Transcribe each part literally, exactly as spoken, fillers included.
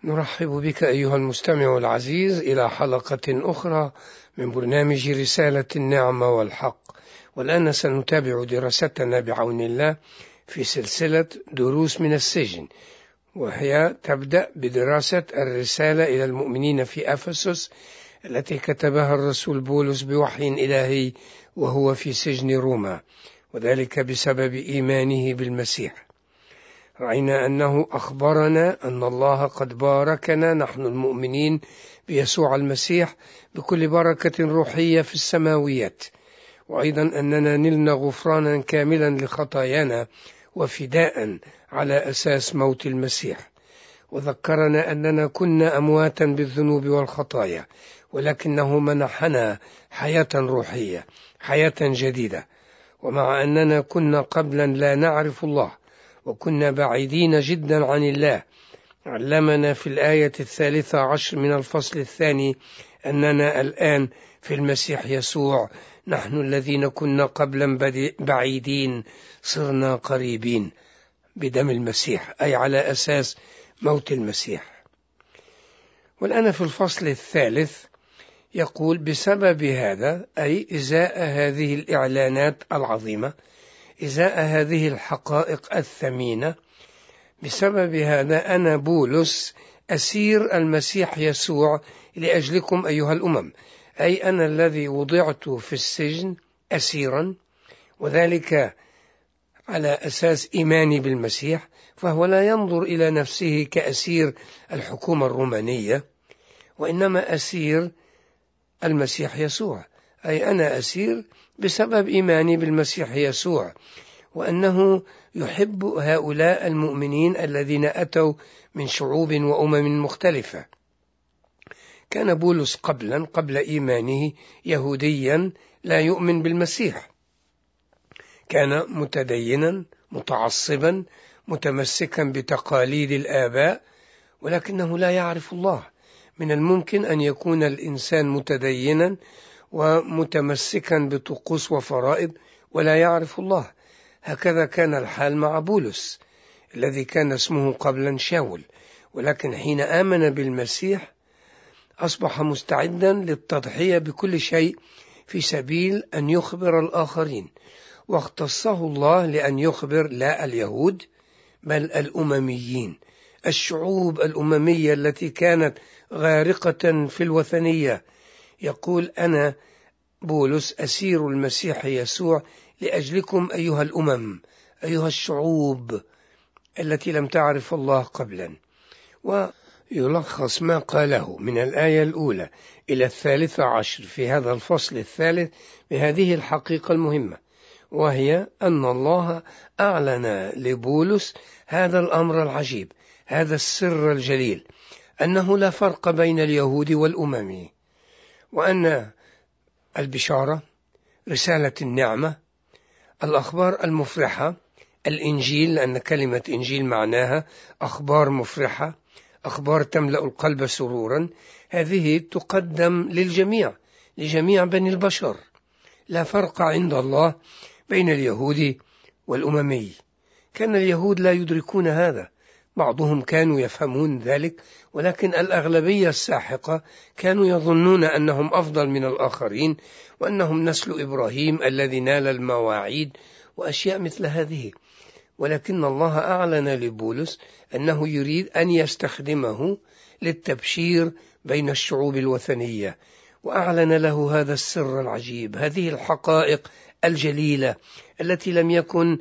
نرحب بك أيها المستمع العزيز إلى حلقة أخرى من برنامج رسالة النعمة والحق. والآن سنتابع دراستنا بعون الله في سلسلة دروس من السجن، وهي تبدأ بدراسة الرسالة إلى المؤمنين في أفسس التي كتبها الرسول بولس بوحي إلهي وهو في سجن روما، وذلك بسبب إيمانه بالمسيح. رأينا أنه أخبرنا أن الله قد باركنا نحن المؤمنين بيسوع المسيح بكل بركة روحية في السماويات، وأيضا أننا نلنا غفرانا كاملا لخطايانا وفداء على أساس موت المسيح. وذكرنا أننا كنا أمواتا بالذنوب والخطايا، ولكنه منحنا حياة روحية، حياة جديدة. ومع أننا كنا قبلا لا نعرف الله وكنا بعيدين جدا عن الله، علمنا في الآية الثالثة عشر من الفصل الثاني أننا الآن في المسيح يسوع نحن الذين كنا قبلا بعيدين صرنا قريبين بدم المسيح، أي على أساس موت المسيح. والآن في الفصل الثالث يقول: بسبب هذا، أي إزاء هذه الإعلانات العظيمة، إزاء هذه الحقائق الثمينة، بسبب هذا أنا بولس أسير المسيح يسوع لأجلكم أيها الأمم، أي أنا الذي وضعت في السجن أسيرا، وذلك على أساس إيماني بالمسيح. فهو لا ينظر إلى نفسه كأسير الحكومة الرومانية، وإنما أسير المسيح يسوع، أي أنا أسير بسبب إيماني بالمسيح يسوع، وأنه يحب هؤلاء المؤمنين الذين أتوا من شعوب وأمم مختلفة. كان بولس قبلا قبل إيمانه يهوديا لا يؤمن بالمسيح، كان متدينا متعصبا متمسكا بتقاليد الآباء، ولكنه لا يعرف الله. من الممكن أن يكون الإنسان متدينا ومتمسكا بطقوس وفرائض ولا يعرف الله. هكذا كان الحال مع بولس الذي كان اسمه قبلا شاول، ولكن حين آمن بالمسيح أصبح مستعدا للتضحية بكل شيء في سبيل أن يخبر الآخرين، واختصه الله لأن يخبر لا اليهود بل الأمميين، الشعوب الأممية التي كانت غارقة في الوثنية. يقول: أنا بولس أسير المسيح يسوع لأجلكم أيها الأمم، أيها الشعوب التي لم تعرف الله قبلا. ويلخص ما قاله من الآية الأولى إلى الثالثة عشر في هذا الفصل الثالث بهذه الحقيقة المهمة، وهي أن الله أعلن لبولس هذا الأمر العجيب، هذا السر الجليل، أنه لا فرق بين اليهود والأمم، وأن البشارة، رسالة النعمة، الأخبار المفرحة، الإنجيل، لأن كلمة إنجيل معناها أخبار مفرحة، أخبار تملأ القلب سرورا، هذه تقدم للجميع، لجميع بني البشر، لا فرق عند الله بين اليهود والأممي. كان اليهود لا يدركون هذا، بعضهم كانوا يفهمون ذلك، ولكن الأغلبية الساحقة كانوا يظنون أنهم أفضل من الآخرين، وأنهم نسل إبراهيم الذي نال المواعيد وأشياء مثل هذه. ولكن الله أعلن لبولس أنه يريد أن يستخدمه للتبشير بين الشعوب الوثنية، وأعلن له هذا السر العجيب، هذه الحقائق الجليلة التي لم يكن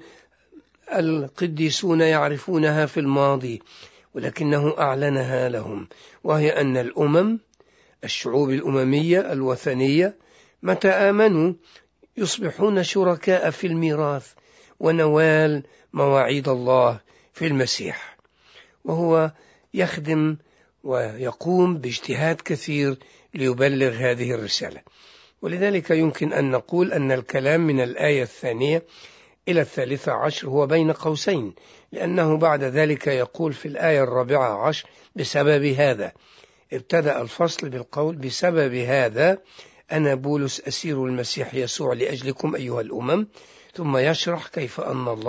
القديسون يعرفونها في الماضي، ولكنه أعلنها لهم، وهي أن الأمم، الشعوب الأممية الوثنية، متى آمنوا يصبحون شركاء في الميراث ونوال مواعيد الله في المسيح. وهو يخدم ويقوم باجتهاد كثير ليبلغ هذه الرسالة. ولذلك يمكن أن نقول أن الكلام من الآية الثانية إلى الثالثة عشر هو بين قوسين، لأنه بعد ذلك يقول في الآية الرابعة عشر: بسبب هذا. ابتدأ الفصل بالقول: بسبب هذا أنا بولس أسير المسيح يسوع لأجلكم أيها الأمم، ثم يشرح كيف أن الله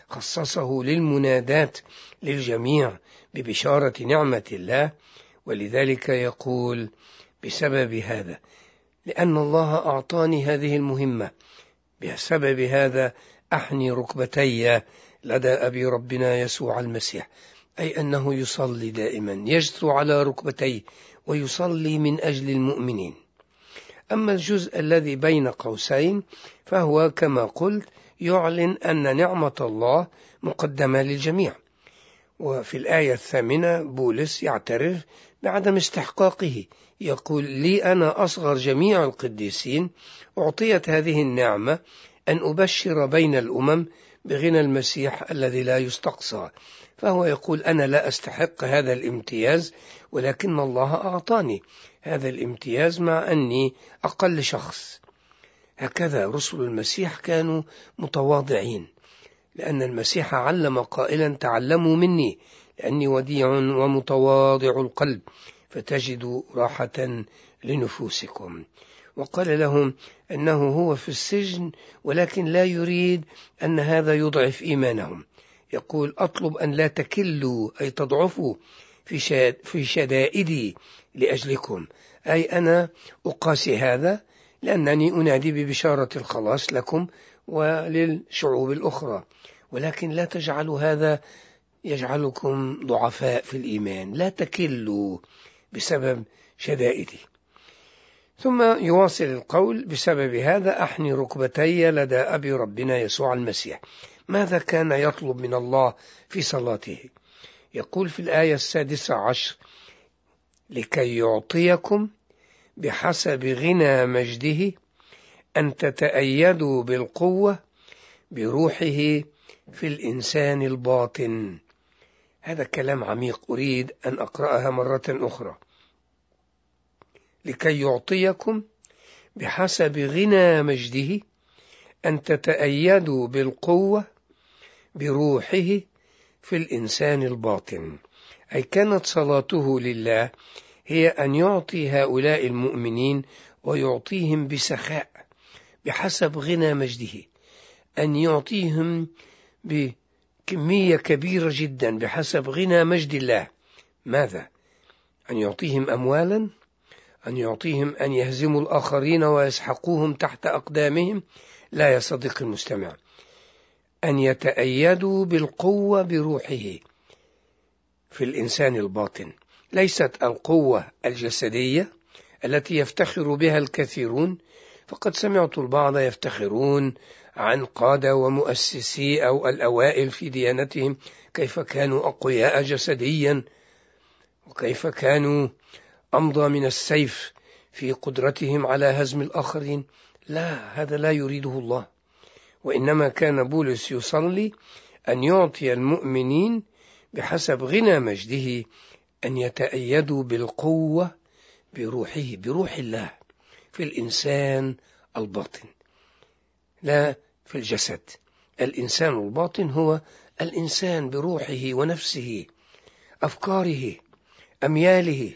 خصصه للمناداة للجميع ببشارة نعمة الله، ولذلك يقول بسبب هذا، لأن الله أعطاني هذه المهمة، بسبب هذا أحني ركبتي لدى أبي ربنا يسوع المسيح، أي أنه يصلي دائما، يجثو على ركبتيه ويصلي من أجل المؤمنين. أما الجزء الذي بين قوسين فهو كما قلت يعلن أن نعمة الله مقدمة للجميع. وفي الآية الثامنة بولس يعترف بعدم استحقاقه، يقول لي أنا أصغر جميع القديسين أعطيت هذه النعمة أن أبشر بين الأمم بغنى المسيح الذي لا يستقصى. فهو يقول أنا لا أستحق هذا الامتياز، ولكن الله أعطاني هذا الامتياز مع أني أقل شخص. هكذا رسل المسيح كانوا متواضعين، لأن المسيح علم قائلا تعلموا مني لأني وديع ومتواضع القلب فتجدوا راحة لنفوسكم. وقال لهم أنه هو في السجن ولكن لا يريد أن هذا يضعف إيمانهم. يقول أطلب أن لا تكلوا أي تضعفوا في شدائدي لأجلكم، أي أنا أقاسي هذا لأنني أنادي ببشارة الخلاص لكم وللشعوب الأخرى، ولكن لا تجعلوا هذا يجعلكم ضعفاء في الإيمان، لا تكلوا بسبب شدائدي. ثم يواصل القول بسبب هذا أحني ركبتي لدى أبي ربنا يسوع المسيح. ماذا كان يطلب من الله في صلاته؟ يقول في الآية السادسة عشر لكي يعطيكم بحسب غنى مجده أن تتأيدوا بالقوة بروحه في الإنسان الباطن. هذا كلام عميق، أريد أن أقرأها مرة أخرى. لكي يعطيكم بحسب غنى مجده أن تتأيدوا بالقوة بروحه في الإنسان الباطن. أي كانت صلاته لله هي أن يعطي هؤلاء المؤمنين ويعطيهم بسخاء بحسب غنى مجده، أن يعطيهم بكمية كبيرة جدا بحسب غنى مجد الله. ماذا؟ أن يعطيهم أموالا، أن يعطيهم أن يهزموا الآخرين ويسحقوهم تحت أقدامهم؟ لا يا صديقي المستمع، أن يتأيدوا بالقوة بروحه في الإنسان الباطن. ليست القوة الجسدية التي يفتخر بها الكثيرون، فقد سمعت البعض يفتخرون عن قادة ومؤسسي أو الأوائل في ديانتهم كيف كانوا أقوياء جسديا وكيف كانوا أمضى من السيف في قدرتهم على هزم الآخرين. لا، هذا لا يريده الله. وإنما كان بولس يصلي أن يعطي المؤمنين بحسب غنى مجده أن يتأيدوا بالقوة بروحه، بروح الله في الإنسان الباطن، لا في الجسد. الإنسان الباطن هو الإنسان بروحه ونفسه، أفكاره، أمياله.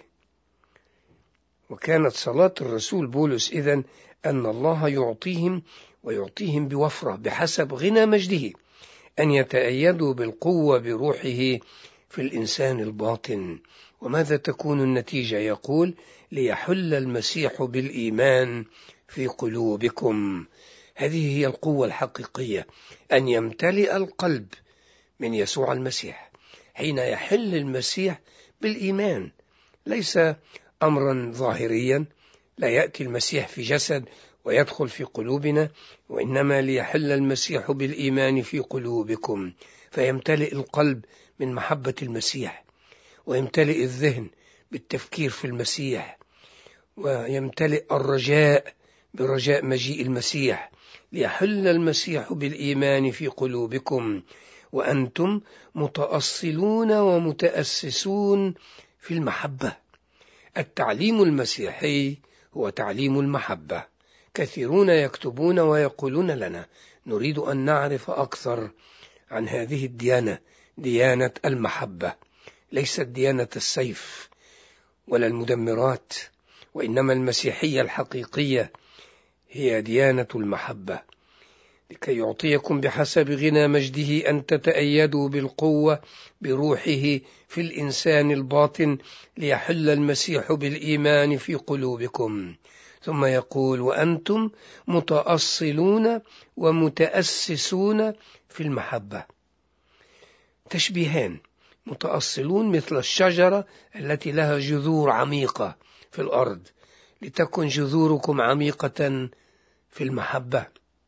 وكانت صلاة الرسول بولس إذن أن الله يعطيهم ويعطيهم بوفرة بحسب غنى مجده أن يتأيدوا بالقوة بروحه في الإنسان الباطن. وماذا تكون النتيجة؟ يقول ليحل المسيح بالإيمان في قلوبكم. هذه هي القوة الحقيقية، أن يمتلئ القلب من يسوع المسيح. حين يحل المسيح بالإيمان، ليس أمرا ظاهريا، لا يأتي المسيح في جسد ويدخل في قلوبنا، وإنما ليحل المسيح بالإيمان في قلوبكم، فيمتلئ القلب من محبة المسيح، ويمتلئ الذهن بالتفكير في المسيح، ويمتلئ الرجاء برجاء مجيء المسيح. ليحل المسيح بالإيمان في قلوبكم وأنتم متأصلون ومتأسسون في المحبة. التعليم المسيحي هو تعليم المحبة. كثيرون يكتبون ويقولون لنا نريد أن نعرف أكثر عن هذه الديانة، ديانة المحبة، ليست ديانة السيف ولا المدمرات، وإنما المسيحية الحقيقية هي ديانة المحبة. لكي يعطيكم بحسب غنى مجده أن تتأيدوا بالقوة بروحه في الإنسان الباطن ليحل المسيح بالإيمان في قلوبكم. ثم يقول: وأنتم متأصلون ومتأسسون في المحبة. تشبيهان: متأصلون مثل الشجرة التي لها جذور عميقة في الأرض، لتكن جذوركم عميقة في المحبة.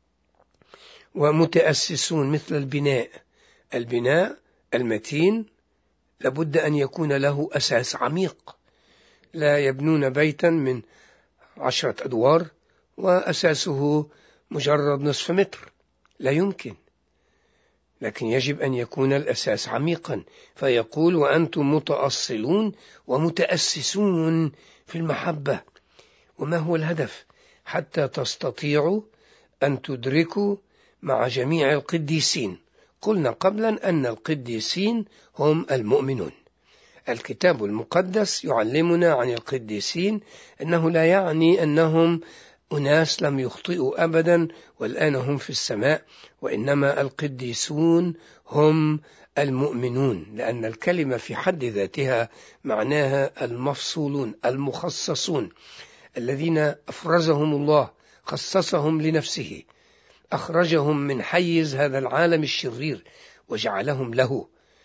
ومتأسسون مثل البناء، البناء المتين لابد أن يكون له أساس عميق، لا يبنون بيتا من عشرة أدوار وأساسه مجرد نصف متر، لا يمكن، لكن يجب أن يكون الأساس عميقا. فيقول: وأنتم متأصلون ومتأسسون في المحبة. وما هو الهدف؟ حتى تستطيعوا أن تدركوا مع جميع القديسين. قلنا قبلا أن القديسين هم المؤمنون. الكتاب المقدس يعلمنا عن القديسين أنه لا يعني أنهم أناس لم يخطئوا أبدا والآن هم في السماء، وإنما القديسون هم المؤمنون، لأن الكلمة في حد ذاتها معناها المفصولون المخصصون، الذين أفرزهم الله، خصصهم لنفسه، أخرجهم من حيز هذا العالم الشرير وجعلهم له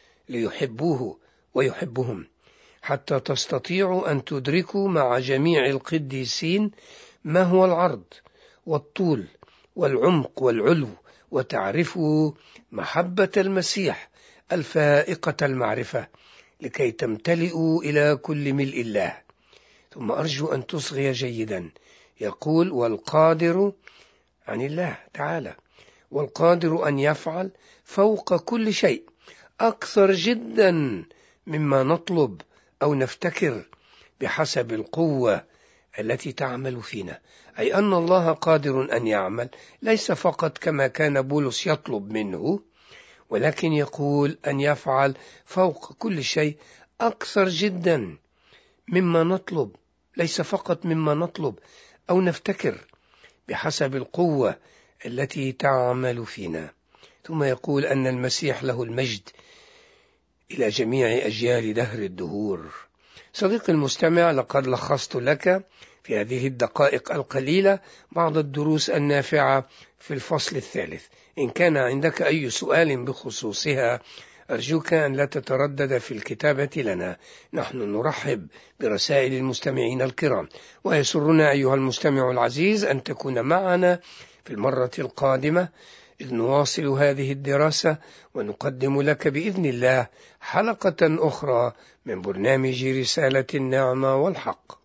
ليحبوه ويحبهم. حتى تستطيعوا أن تدركوا مع جميع القديسين ما هو العرض والطول والعمق والعلو، وتعرفوا محبة المسيح الفائقة المعرفة، لكي تمتلئوا إلى كل ملء الله. ثم أرجو أن تصغي جيدا. يقول: والقادر عن الله تعالى، والقادر أن يفعل فوق كل شيء أكثر جدا مما نطلب أو نفتكر بحسب القوة التي تعمل فينا. أي أن الله قادر أن يعمل، ليس فقط كما كان بولس يطلب منه، ولكن يقول أن يفعل فوق كل شيء أكثر جدا مما نطلب، ليس فقط مما نطلب أو نفتكر، بحسب القوة التي تعمل فينا. ثم يقول أن المسيح له المجد إلى جميع أجيال دهر الدهور. صديقي المستمع، لقد لخصت لك في هذه الدقائق القليلة بعض الدروس النافعة في الفصل الثالث. إن كان عندك أي سؤال بخصوصها أرجوك أن لا تتردد في الكتابة لنا. نحن نرحب برسائل المستمعين الكرام، ويسرنا أيها المستمع العزيز أن تكون معنا في المرة القادمة إذ نواصل هذه الدراسة ونقدم لك بإذن الله حلقة أخرى من برنامج رسالة النعمة والحق.